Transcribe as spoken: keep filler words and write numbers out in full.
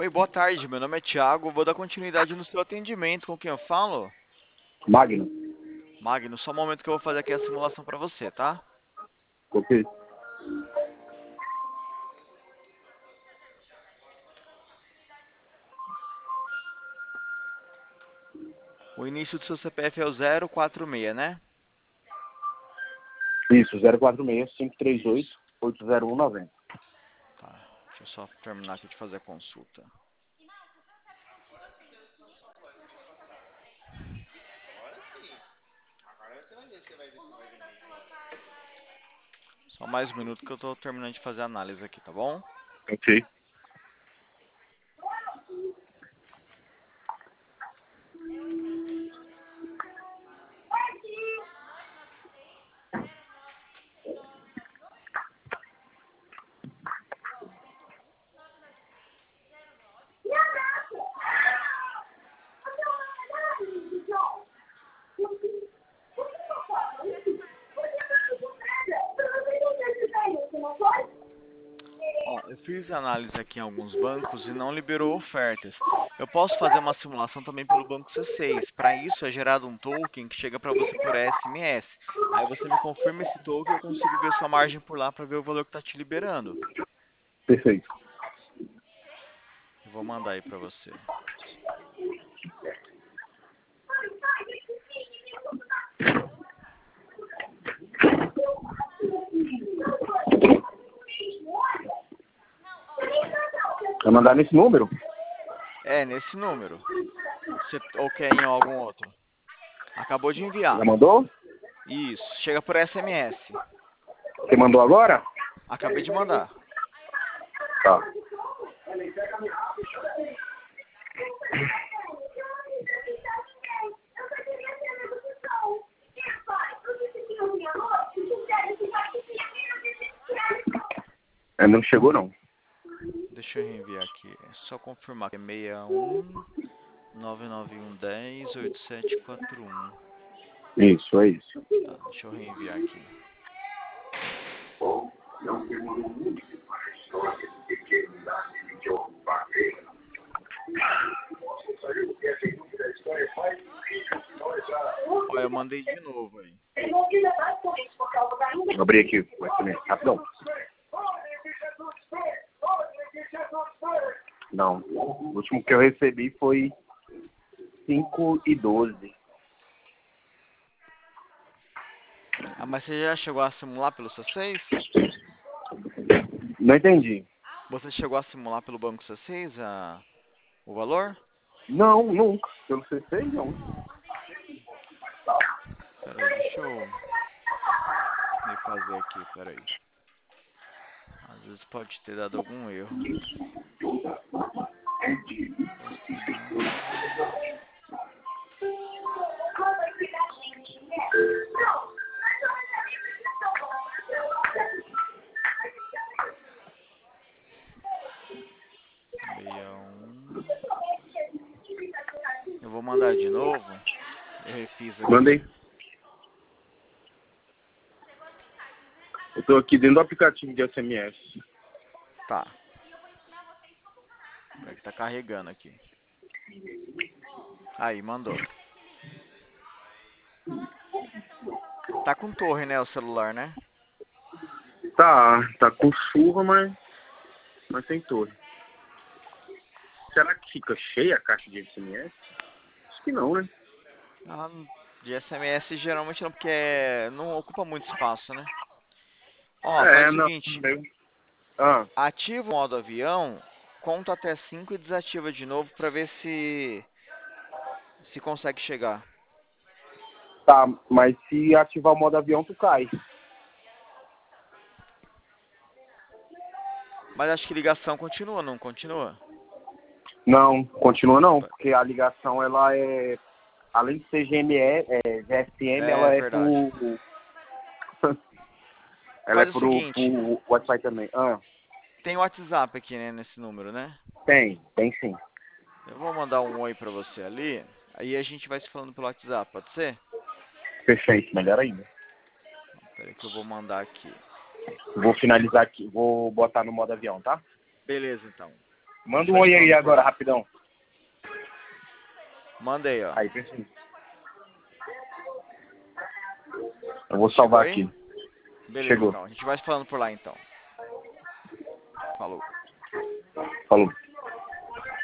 Oi, boa tarde. Meu nome é Thiago. Vou dar continuidade no seu atendimento. Com quem eu falo? Magno. Magno, só um momento que eu vou fazer aqui a simulação para você, tá? Ok. O início do seu C P F é o zero quatro seis, né? Isso, zero quatro seis, cinco três oito, oito zero um nove zero. Tá. Deixa eu só terminar aqui de fazer a consulta. Só mais um minuto que eu tô terminando de fazer a análise aqui, tá bom? Ok. Ó, eu fiz análise aqui em alguns bancos e não liberou ofertas. Eu posso fazer uma simulação também pelo banco C seis. Para isso é gerado um token que chega para você por S M S. Aí você me confirma esse token e eu consigo ver sua margem por lá para ver o valor que está te liberando. Perfeito. Eu vou mandar aí para você. Vai mandar nesse número? É, nesse número. Você, ou quer em algum outro? Acabou de Já enviar. mandou? Isso, chega por S M S. Você mandou agora? Acabei de mandar. Tá. É, não chegou não. Deixa eu reenviar aqui. É só confirmar que é seis um nove nove um um zero oito sete quatro um. Isso, é isso. Tá, deixa eu reenviar aqui. Olha, eu mandei de novo aí. Vou abrir aqui o S M S, rapidão. Não. O último que eu recebi foi cinco e doze. Ah, mas você já chegou a simular pelo C seis? Não entendi. Você chegou a simular pelo banco C seis a... o valor? Não, nunca. Pelo C seis, não. Pera aí, deixa eu refazer aqui, pera aí. Às vezes pode ter dado algum erro. Customer. seis um. Eu vou mandar de novo. Eu refiz aqui. Mandei. Eu tô aqui dentro do aplicativo de S M S. Tá. Peraí que tá carregando aqui. Aí, mandou. Tá com torre, né, o celular, né? Tá, tá com chuva, mas, mas tem torre. Será que fica cheia a caixa de S M S? Acho que não, né? Ah, de S M S geralmente não, porque é- não ocupa muito espaço, né? Ó, faz É, o não. seguinte. Eu... Ah, Ativa o modo avião, conta até cinco e desativa de novo pra ver se se consegue chegar. tá, mas se ativar o modo avião, tu cai. Mas acho que ligação continua, não continua? Não, continua não, porque a ligação, ela é... Além de ser G M E, é, G S M, É ela é verdade. pro... ela é Faz o pro, seguinte, pro Wi-Fi também. Ah, tem o WhatsApp aqui, né, nesse número, né? tem, tem sim. Eu vou mandar um oi pra você ali, aí a gente vai se falando pelo WhatsApp, pode ser? Perfeito, melhor ainda. Pera aí que eu vou mandar aqui. Vou finalizar aqui, vou botar no modo avião, tá? Beleza, então. Manda um oi aí agora, rapidão. Manda aí, ó. Aí, pensa aí. Eu vou salvar Chegou aí? aqui. Beleza, Chegou. então. A gente vai se falando por lá, então. Falou. Falou.